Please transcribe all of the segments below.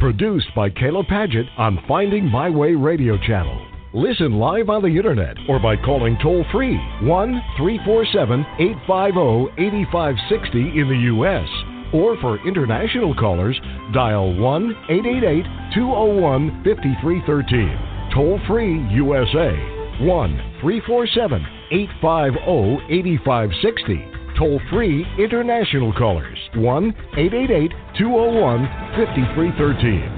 Produced by Kayla Padgett on Finding My Way Radio Channel. Listen live on the internet or by calling toll-free 1-347-850-8560 in the U.S. Or for international callers, dial 1-888-201-5313. Toll-free USA, 1-347-850-8560. Toll-free international callers, 1-888-201-5313.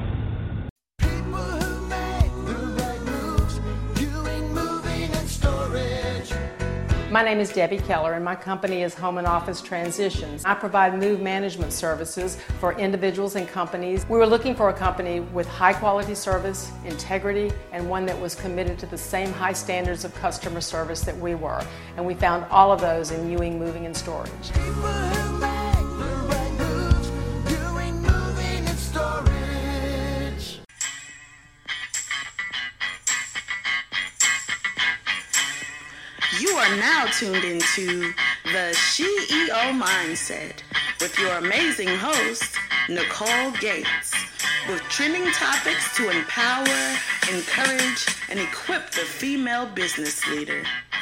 My name is Debbie Keller, and my company is Home and Office Transitions. I provide move management services for individuals and companies. We were looking for a company with high quality service, integrity, and one that was committed to the same high standards of customer service that we were. And we found all of those in Ewing Moving and Storage. You are now tuned into the CEO Mindset with your amazing host, Nicole Gates, with trending topics to empower, encourage, and equip the female business leader.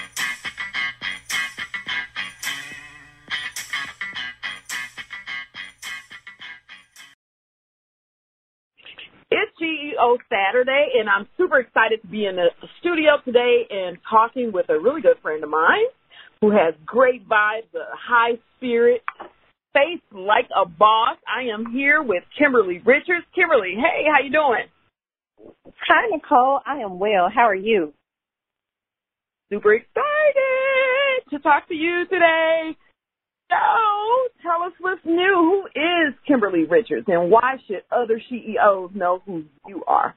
It's CEO Saturday, and I'm super excited to be in the studio today and talking with a really good friend of mine who has great vibes, a high spirit, face like a boss. I am here with Kimberly Richards. Kimberly, hey, how you doing? Hi, Nicole. I am well. How are you? Super excited to talk to you today. So, tell us what's new. Who is Kimberly Richards, and why should other CEOs know who you are?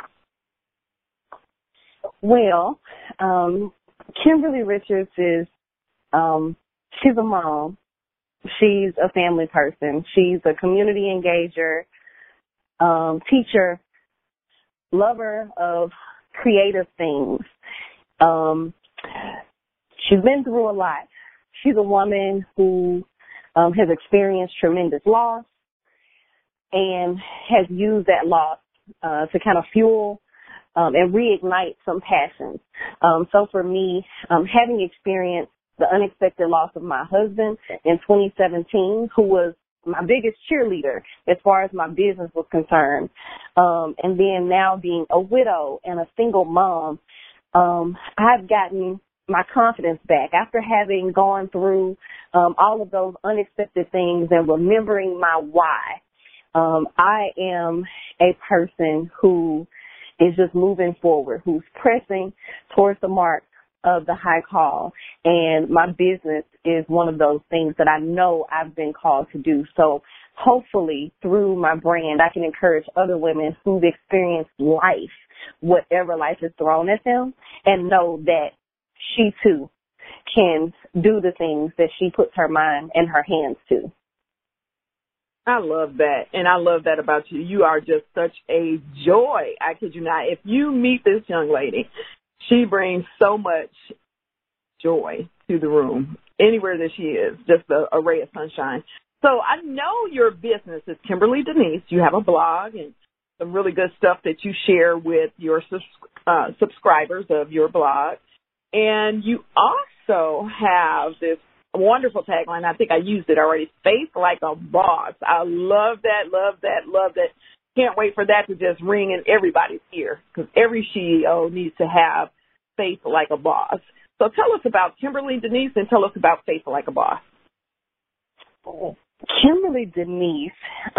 Well, Kimberly Richards is, she's a mom. She's a family person. She's a community engager, teacher, lover of creative things. She's been through a lot. She's a woman who has experienced tremendous loss and has used that loss to kind of fuel and reignite some passions. So for me, having experienced the unexpected loss of my husband in 2017, who was my biggest cheerleader as far as my business was concerned, and then now being a widow and a single mom, I've gotten my confidence back after having gone through all of those unexpected things and remembering my why. I am a person who is just moving forward, who's pressing towards the mark of the high call, and my business is one of those things that I know I've been called to do. So hopefully through my brand, I can encourage other women who've experienced life, whatever life has thrown at them, and know that she too can do the things that she puts her mind and her hands to. I love that, and I love that about you. You are just such a joy. I kid you not. If you meet this young lady, she brings so much joy to the room, anywhere that she is, just a ray of sunshine. So I know your business is Kimberly Denise. You have a blog and some really good stuff that you share with your subscribers of your blog. And you also have this wonderful tagline. I think I used it already. Faith like a boss. I love that, love that, love that. Can't wait for that to just ring in everybody's ear, because every CEO needs to have faith like a boss. So tell us about Kimberly Denise and tell us about Faith like a Boss. Kimberly Denise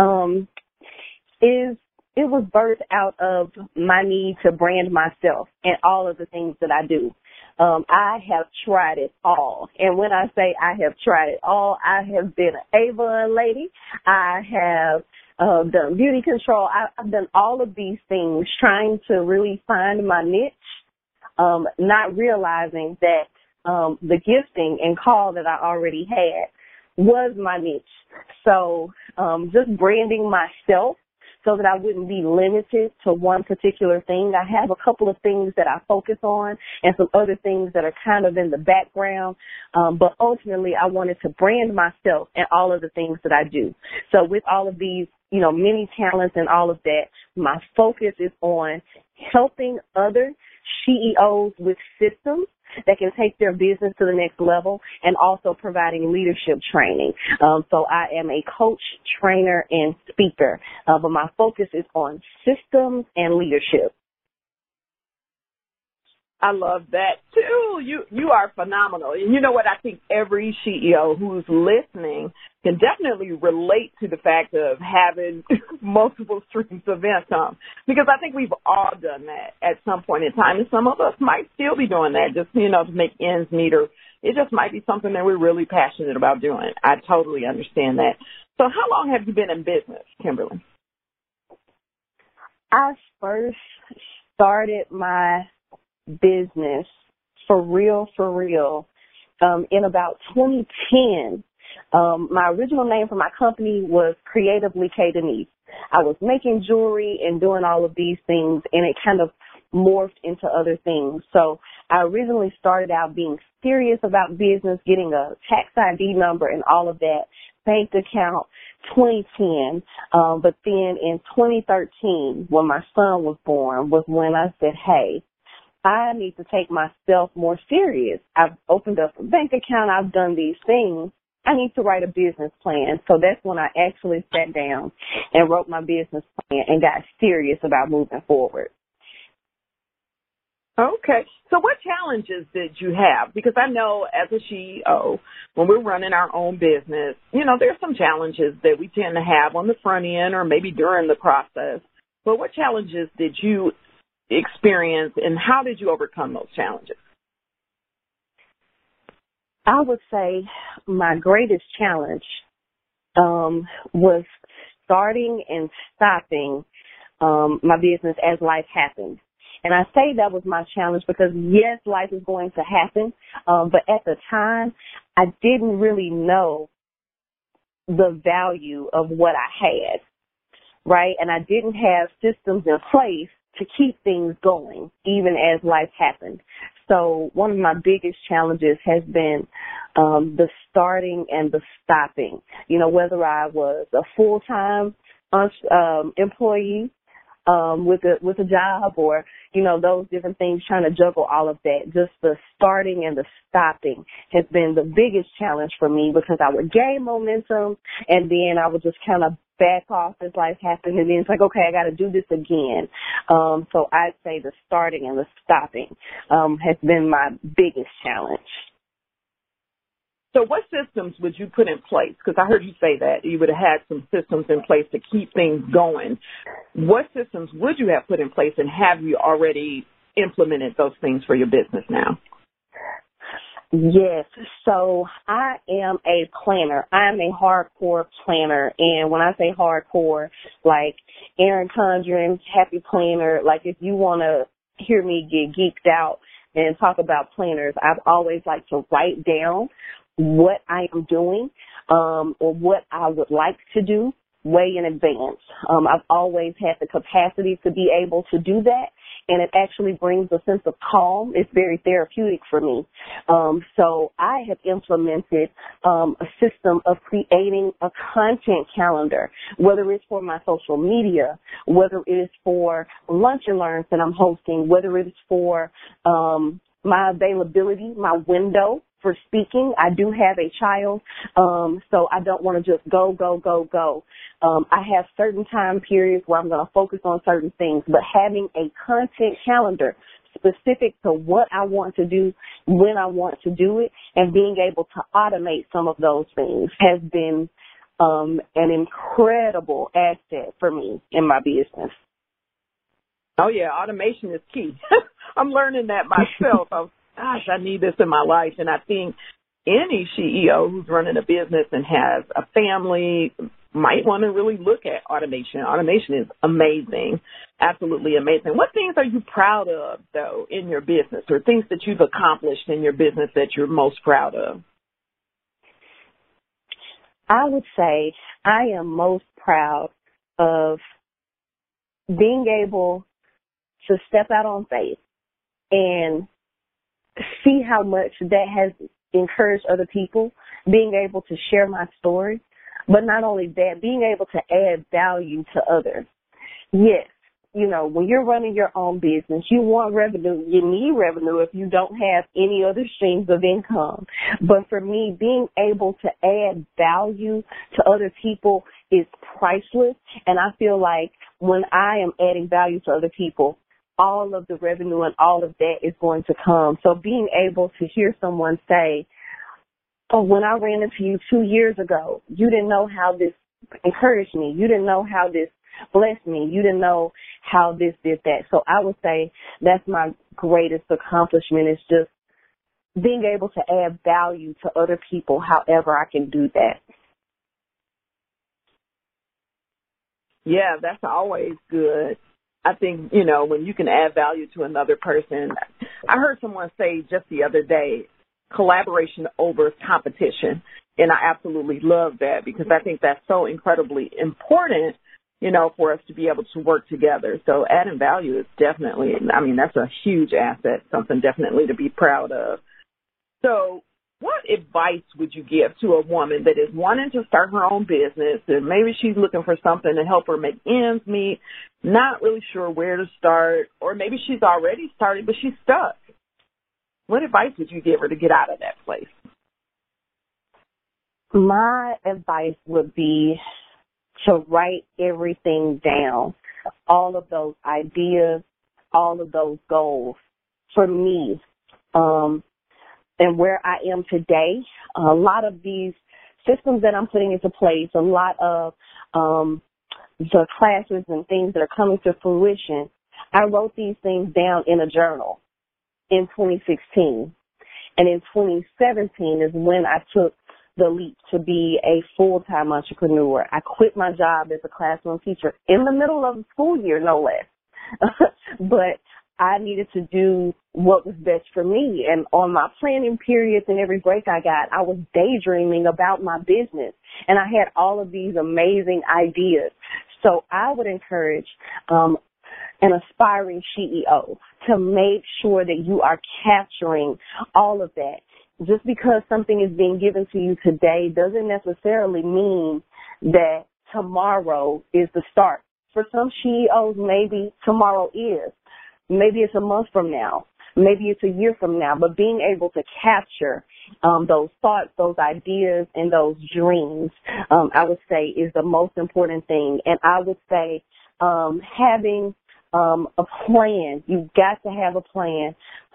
it was birthed out of my need to brand myself and all of the things that I do. I have tried it all. And when I say I have tried it all, I have been an Avon lady. I have done beauty control. I've done all of these things trying to really find my niche, not realizing that the gifting and call that I already had was my niche. So just branding myself so that I wouldn't be limited to one particular thing. I have a couple of things that I focus on and some other things that are kind of in the background. But ultimately, I wanted to brand myself and all of the things that I do. So with all of these many talents and all of that. My focus is on helping other CEOs with systems that can take their business to the next level, and also providing leadership training. So I am a coach, trainer, and speaker, but my focus is on systems and leadership. I love that too. You are phenomenal. And you know what? I think every CEO who's listening can definitely relate to the fact of having multiple streams of income, because I think we've all done that at some point in time. And some of us might still be doing that just, to make ends meet, or it just might be something that we're really passionate about doing. I totally understand that. So how long have you been in business, Kimberly? I first started my business for real, in about 2010. My original name for my company was Creatively K. Denise. I was making jewelry and doing all of these things, and it kind of morphed into other things. So I originally started out being serious about business, getting a tax ID number and all of that, bank account, 2010. But then in 2013, when my son was born, was when I said, hey, I need to take myself more serious. I've opened up a bank account. I've done these things. I need to write a business plan. So that's when I actually sat down and wrote my business plan and got serious about moving forward. Okay. So what challenges did you have? Because I know as a CEO, when we're running our own business, there's some challenges that we tend to have on the front end or maybe during the process. But what challenges did you experience, and how did you overcome those challenges? I would say my greatest challenge was starting and stopping my business as life happened. And I say that was my challenge because, yes, life is going to happen, but at the time, I didn't really know the value of what I had, right? And I didn't have systems in place to keep things going, even as life happened. So one of my biggest challenges has been the starting and the stopping. Whether I was a full-time employee with a job, or those different things, trying to juggle all of that. Just the starting and the stopping has been the biggest challenge for me, because I would gain momentum and then I would just kind of back off as life happened, and then it's like, okay, I got to do this again. So I'd say the starting and the stopping has been my biggest challenge. So what systems would you put in place? Because I heard you say that you would have had some systems in place to keep things going. What systems would you have put in place, and have you already implemented those things for your business now? Yes. So I am a planner. I'm a hardcore planner. And when I say hardcore, like Erin Condren's Happy Planner, like if you want to hear me get geeked out and talk about planners, I've always liked to write down what I am doing or what I would like to do way in advance. I've always had the capacity to be able to do that, and it actually brings a sense of calm. It's very therapeutic for me. So I have implemented a system of creating a content calendar, whether it's for my social media, whether it is for lunch and learns that I'm hosting, whether it's for my availability, my window for speaking. I do have a child, so I don't want to just go. I have certain time periods where I'm going to focus on certain things, but having a content calendar specific to what I want to do, when I want to do it, and being able to automate some of those things has been an incredible asset for me in my business. Oh, yeah, automation is key. I'm learning that myself. Gosh, I need this in my life. And I think any CEO who's running a business and has a family might want to really look at automation. Automation is amazing, absolutely amazing. What things are you proud of, though, in your business, or things that you've accomplished in your business that you're most proud of? I would say I am most proud of being able to step out on faith and see how much that has encouraged other people, being able to share my story. But not only that, being able to add value to others. Yes, when you're running your own business, you want revenue. You need revenue if you don't have any other streams of income. But for me, being able to add value to other people is priceless. And I feel like when I am adding value to other people, all of the revenue and all of that is going to come. So being able to hear someone say, oh, when I ran into you 2 years ago, you didn't know how this encouraged me. You didn't know how this blessed me. You didn't know how this did that. So I would say that's my greatest accomplishment, is just being able to add value to other people however I can do that. Yeah, that's always good. I think, when you can add value to another person. I heard someone say just the other day, collaboration over competition. And I absolutely love that, because I think that's so incredibly important, for us to be able to work together. So adding value is definitely, that's a huge asset, something definitely to be proud of. So what advice would you give to a woman that is wanting to start her own business, and maybe she's looking for something to help her make ends meet, not really sure where to start, or maybe she's already started but she's stuck? What advice would you give her to get out of that place? My advice would be to write everything down, all of those ideas, all of those goals. For me, and where I am today, a lot of these systems that I'm putting into place, a lot of the classes and things that are coming to fruition, I wrote these things down in a journal in 2016. And in 2017 is when I took the leap to be a full-time entrepreneur. I quit my job as a classroom teacher in the middle of the school year, no less. But I needed to do what was best for me. And on my planning periods and every break I got, I was daydreaming about my business. And I had all of these amazing ideas. So I would encourage an aspiring CEO to make sure that you are capturing all of that. Just because something is being given to you today doesn't necessarily mean that tomorrow is the start. For some CEOs, maybe tomorrow is. Maybe it's a month from now. Maybe it's a year from now. But being able to capture those thoughts, those ideas, and those dreams, I would say is the most important thing. And I would say having a plan. You've got to have a plan.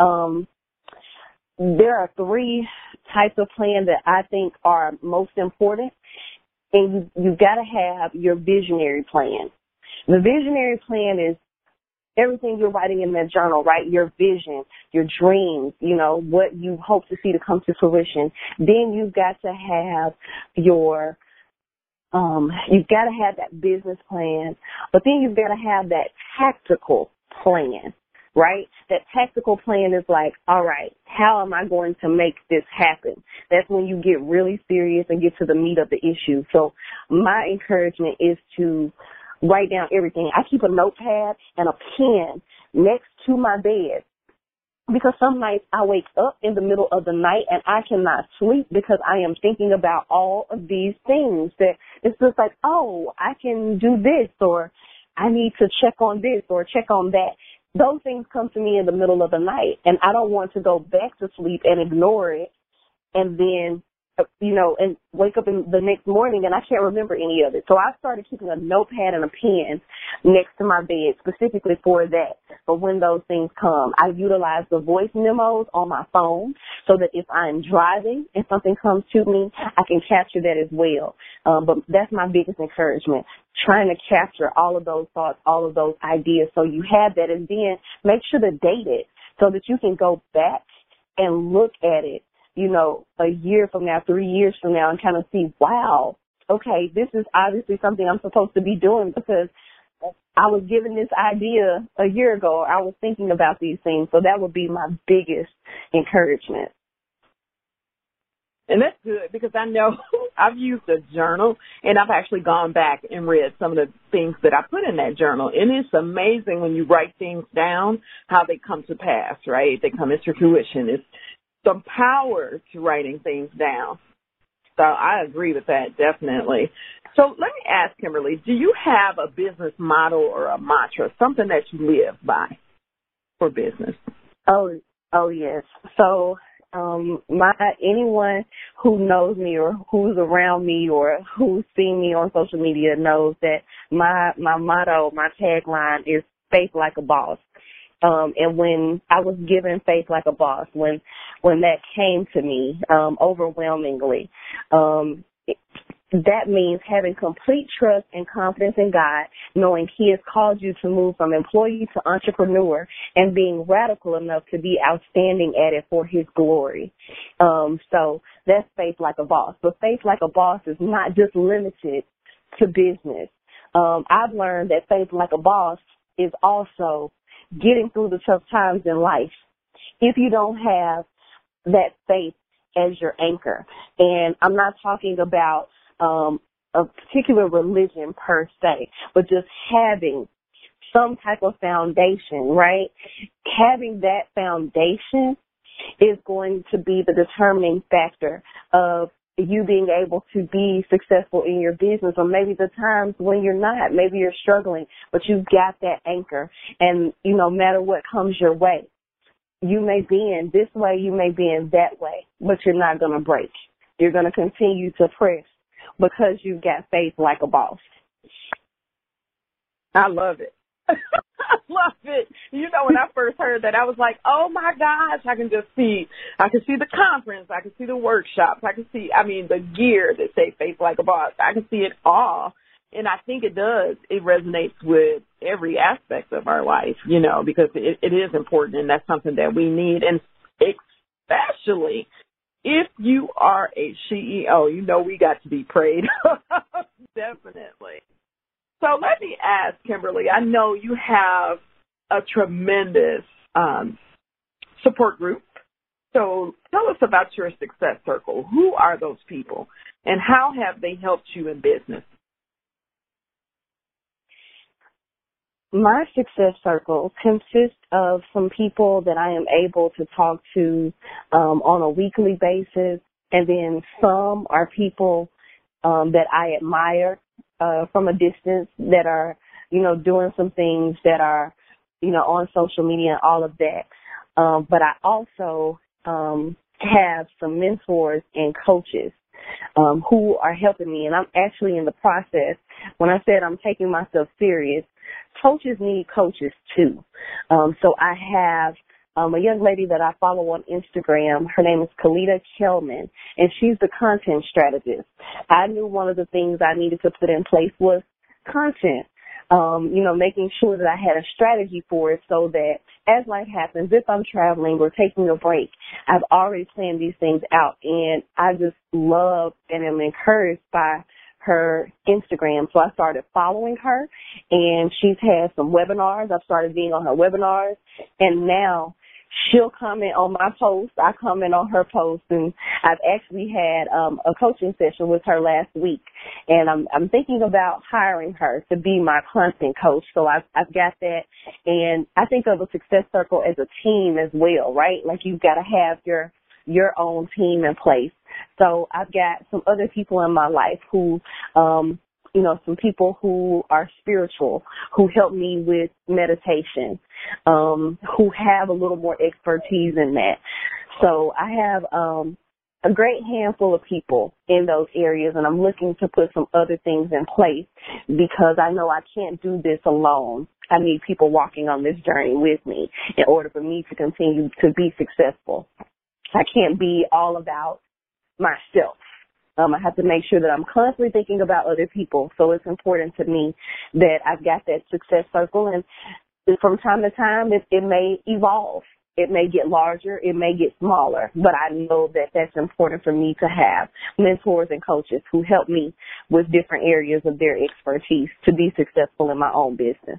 There are 3 types of plan that I think are most important, and you've got to have your visionary plan. The visionary plan is everything you're writing in that journal, right? Your vision, your dreams, what you hope to see to come to fruition. Then you've got to have you've got to have that business plan, but then you've got to have that tactical plan. Right? That tactical plan is like, all right, how am I going to make this happen? That's when you get really serious and get to the meat of the issue. So my encouragement is to write down everything. I keep a notepad and a pen next to my bed, because some nights I wake up in the middle of the night and I cannot sleep because I am thinking about all of these things that it's just like, oh, I can do this, or I need to check on this or check on that. Those things come to me in the middle of the night, and I don't want to go back to sleep and ignore it and then, and wake up in the next morning and I can't remember any of it. So I started keeping a notepad and a pen next to my bed specifically for that. But when those things come, I utilize the voice memos on my phone so that if I'm driving and something comes to me, I can capture that as well. But that's my biggest encouragement, trying to capture all of those thoughts, all of those ideas so you have that, and then make sure to date it so that you can go back and look at it, a year from now, 3 years from now, and kind of see, wow, okay, this is obviously something I'm supposed to be doing because I was given this idea a year ago. I was thinking about these things. So that would be my biggest encouragement. And that's good, because I know I've used a journal, and I've actually gone back and read some of the things that I put in that journal. And it's amazing when you write things down, how they come to pass, right? They come into fruition. It's some power to writing things down. So I agree with that, definitely. So let me ask, Kimberly, do you have a business model or a mantra, something that you live by for business? Oh yes. So anyone who knows me or who's around me or who's seen me on social media knows that my motto, my tagline is faith like a boss. And when I was given faith like a boss, when that came to me, overwhelmingly, that means having complete trust and confidence in God, knowing He has called you to move from employee to entrepreneur and being radical enough to be outstanding at it for His glory. So that's faith like a boss. But faith like a boss is not just limited to business. I've learned that faith like a boss is also getting through the tough times in life. If you don't have that faith as your anchor, and I'm not talking about a particular religion per se, but just having some type of foundation, right? Having that foundation is going to be the determining factor of you being able to be successful in your business, or maybe the times when you're not, maybe you're struggling, but you've got that anchor, and no matter what comes your way, you may be in this way, you may be in that way, but you're not going to break. You're going to continue to press because you've got faith like a boss. I love it. I love it. When I first heard that, I was like, oh my gosh, I can see the conference, I can see the workshops, I can see, the gear that say faith like a boss. I can see it all. And I think it does. It resonates with every aspect of our life, because it is important, and that's something that we need. And especially if you are a CEO, we got to be prayed. Definitely. So let me ask, Kimberly, I know you have a tremendous support group. So tell us about your success circle. Who are those people, and how have they helped you in business? My success circle consists of some people that I am able to talk to on a weekly basis, and then some are people that I admire from a distance that are, doing some things that are, on social media and all of that. But I also have some mentors and coaches who are helping me, and I'm actually in the process. When I said I'm taking myself serious, coaches need coaches too. So I have a young lady that I follow on Instagram. Her name is Kalita Kelman, and she's the content strategist. I knew one of the things I needed to put in place was content. Making sure that I had a strategy for it so that as life happens, if I'm traveling or taking a break, I've already planned these things out. And I just love and am encouraged by her Instagram. So I started following her, and she's had some webinars. I've started being on her webinars, and now she'll comment on my posts. I comment on her posts, and I've actually had a coaching session with her last week, and I'm thinking about hiring her to be my content coach. So I've got that, and I think of a success circle as a team as well, right? Like you've got to have your own team in place. So I've got some other people in my life who, some people who are spiritual, who help me with meditation, who have a little more expertise in that. So I have a great handful of people in those areas, and I'm looking to put some other things in place because I know I can't do this alone. I need people walking on this journey with me in order for me to continue to be successful. I can't be all about myself. I have to make sure that I'm constantly thinking about other people. So it's important to me that I've got that success circle, and from time to time it may evolve. It may get larger. It may get smaller. But I know that that's important for me to have mentors and coaches who help me with different areas of their expertise to be successful in my own business.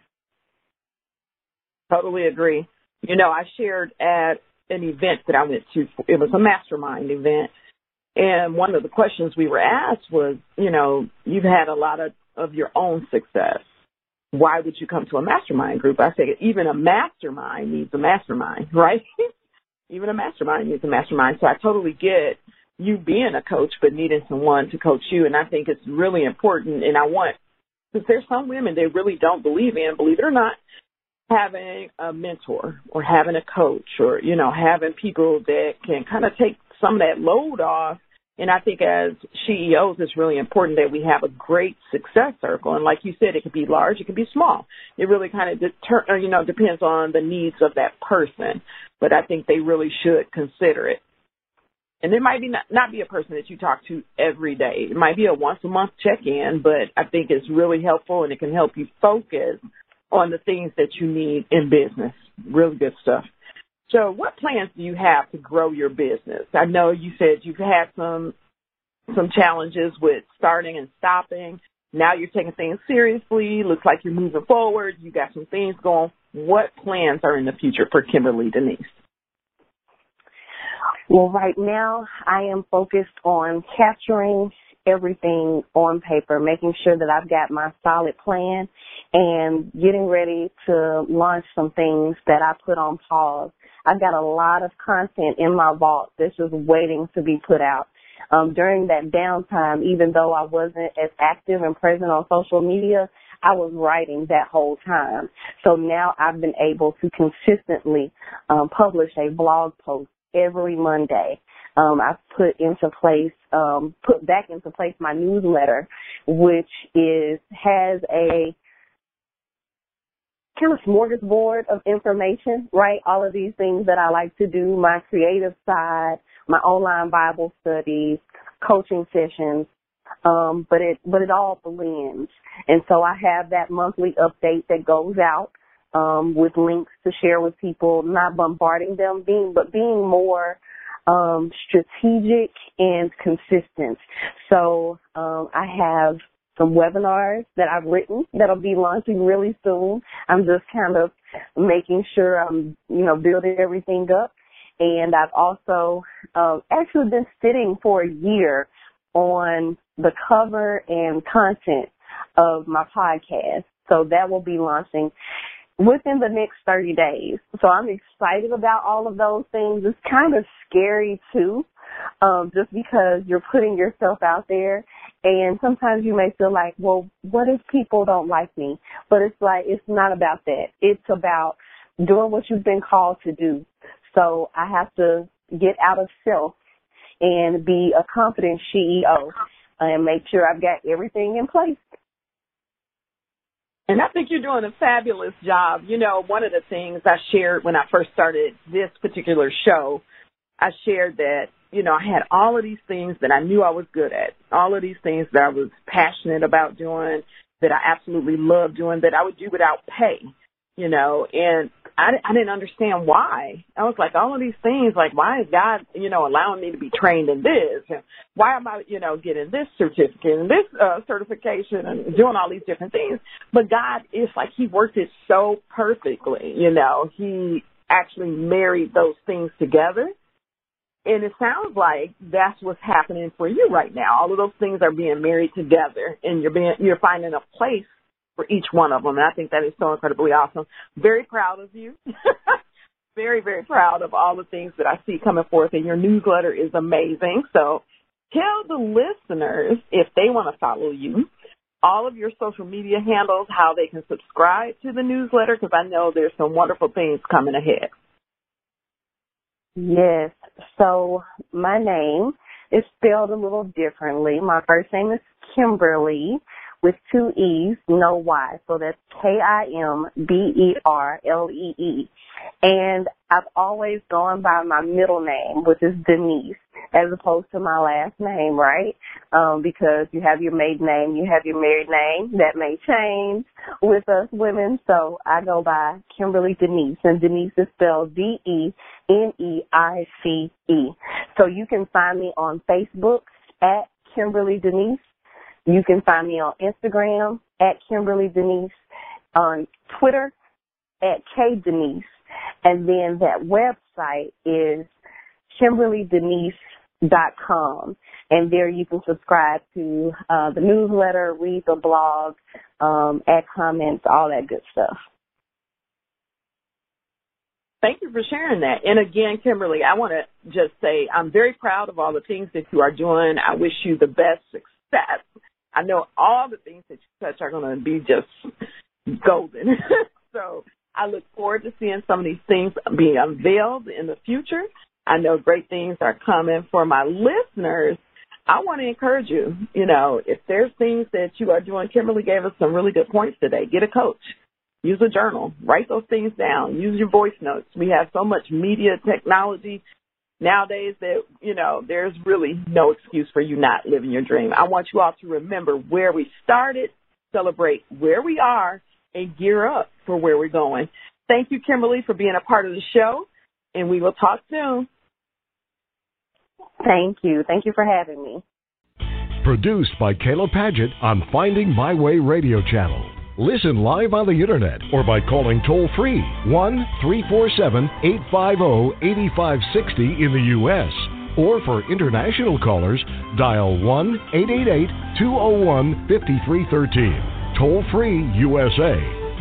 Totally agree. I shared at an event that I went to. It was a mastermind event. And one of the questions we were asked was, you've had a lot of your own success. Why would you come to a mastermind group? I said, even a mastermind needs a mastermind, right? Even a mastermind needs a mastermind. So I totally get you being a coach, but needing someone to coach you. And I think it's really important. And because there's some women they really don't believe it or not, having a mentor or having a coach or, having people that can kind of take some of that load off. And I think as CEOs, it's really important that we have a great success circle. And like you said, it could be large, it could be small. It really kind of depends on the needs of that person. But I think they really should consider it. And it might be not be a person that you talk to every day. It might be a once-a-month check-in, but I think it's really helpful, and it can help you focus on the things that you need in business. Really good stuff. So what plans do you have to grow your business? I know you said you've had some challenges with starting and stopping. Now you're taking things seriously. Looks like you're moving forward. You got some things going. What plans are in the future for Kimberly Denise? Well, right now I am focused on capturing everything on paper, making sure that I've got my solid plan and getting ready to launch some things that I put on pause. I've got a lot of content in my vault that's just waiting to be put out. During that downtime, even though I wasn't as active and present on social media, I was writing that whole time. So now I've been able to consistently publish a blog post every Monday. I've put back into place my newsletter, which has a kind of smorgasbord of information, right? All of these things that I like to do, my creative side, my online Bible studies, coaching sessions, but it all blends. And so I have that monthly update that goes out with links to share with people, not bombarding them, but being more strategic and consistent. So I have some webinars that I've written that'll be launching really soon. I'm just kind of making sure I'm, building everything up. And I've also actually been sitting for a year on the cover and content of my podcast. So that will be launching within the next 30 days. So I'm excited about all of those things. It's kind of scary too, just because you're putting yourself out there, and sometimes you may feel like, well, what if people don't like me? But it's not about that. It's about doing what you've been called to do. So I have to get out of self and be a confident CEO and make sure I've got everything in place. And I think you're doing a fabulous job. One of the things I shared when I first started this particular show, I shared that, I had all of these things that I knew I was good at, all of these things that I was passionate about doing, that I absolutely loved doing, that I would do without pay, and I didn't understand why. I was like, all of these things, like, why is God, allowing me to be trained in this? And why am I, getting this certificate and this certification and doing all these different things? But God is like, he worked it so perfectly, he actually married those things together. And it sounds like that's what's happening for you right now. All of those things are being married together, and you're finding a place for each one of them. And I think that is so incredibly awesome. Very proud of you. Very, very proud of all the things that I see coming forth, and your newsletter is amazing. So tell the listeners, if they want to follow you, all of your social media handles, how they can subscribe to the newsletter, because I know there's some wonderful things coming ahead. Yes. So my name is spelled a little differently. My first name is Kimberly with 2 E's, no Y. So that's Kimberlee. And I've always gone by my middle name, which is Denise, as opposed to my last name, right? Because you have your maiden name, you have your married name. That may change with us women. So I go by Kimberly Denise, and Denise is spelled Deneice. So you can find me on Facebook at Kimberly Denise. You can find me on Instagram at Kimberly Denise, on Twitter at KDenise, and then that website is KimberlyDenise.com, and there you can subscribe to the newsletter, read the blog, add comments, all that good stuff. Thank you for sharing that. And again, Kimberly, I want to just say I'm very proud of all the things that you are doing. I wish you the best success. I know all the things that you touch are going to be just golden. So I look forward to seeing some of these things being unveiled in the future. I know great things are coming for my listeners. I want to encourage you, if there's things that you are doing, Kimberly gave us some really good points today. Get a coach. Use a journal. Write those things down. Use your voice notes. We have so much media technology nowadays that, there's really no excuse for you not living your dream. I want you all to remember where we started, celebrate where we are, and gear up for where we're going. Thank you, Kimberly, for being a part of the show, and we will talk soon. Thank you. Thank you for having me. Produced by Kayla Padgett on Finding My Way Radio Channel. Listen live on the Internet or by calling toll-free 1-347-850-8560 in the U.S. Or for international callers, dial 1-888-201-5313. Toll-free USA,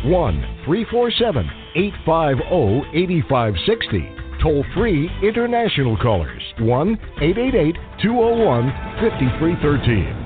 1-347-850-8560. Toll-free international callers, 1-888-201-5313.